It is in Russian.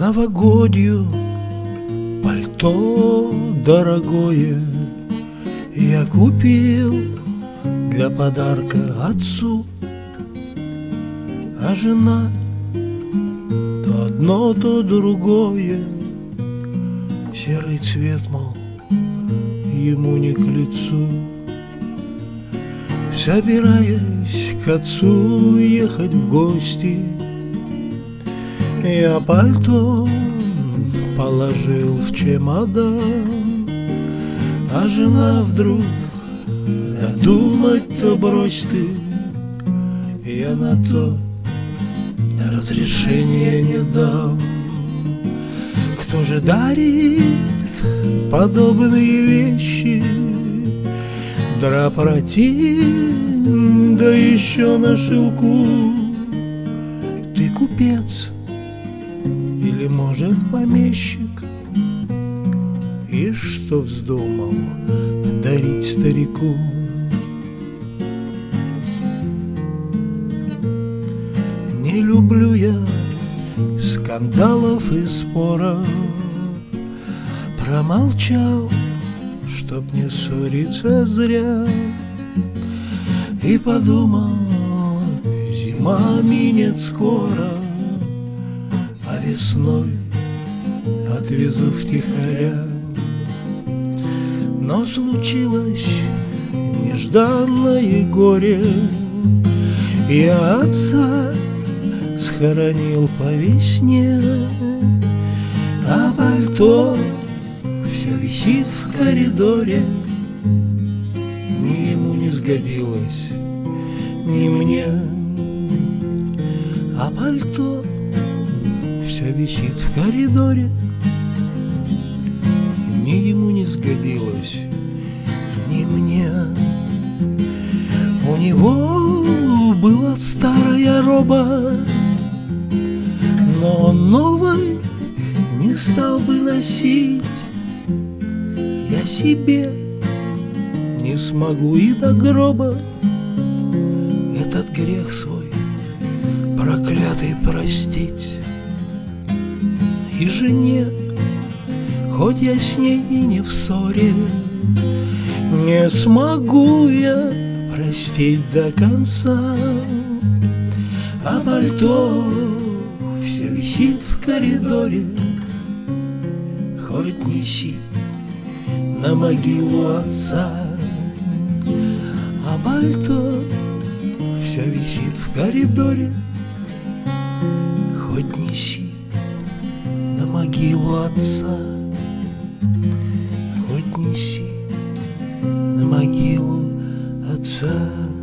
новогодью пальто дорогое я купил для подарка отцу, а жена то одно, то другое. Серый цвет, мол, ему не к лицу. Собираясь к отцу ехать в гости, я пальто положил в чемодан, а жена вдруг: да думать-то брось ты, я на то разрешения не дам. Кто же дарит подобные вещи? Драпратин, да еще на шелку. Ты купец или, может, помещик? И что вздумал дарить старику? Не люблю я скандалов и споров. Промолчал, чтоб не ссориться зря, и подумал: зима минет скоро, а весной отвезу втихаря. Но случилось нежданное горе, я отца схоронил по весне, а пальто все висит в коридоре. Ни ему не сгодилось, ни мне, а пальто все висит в коридоре. Ни ему не сгодилось, ни мне. У него была старая роба, но он новой не стал бы носить. Я себе не смогу и до гроба этот грех свой проклятый простить. И жене, хоть я с ней и не в ссоре, не смогу я простить до конца, а пальто все висит в коридоре. Хоть неси на могилу отца, а пальто все висит в коридоре. Хоть неси на могилу отца, хоть неси на могилу отца.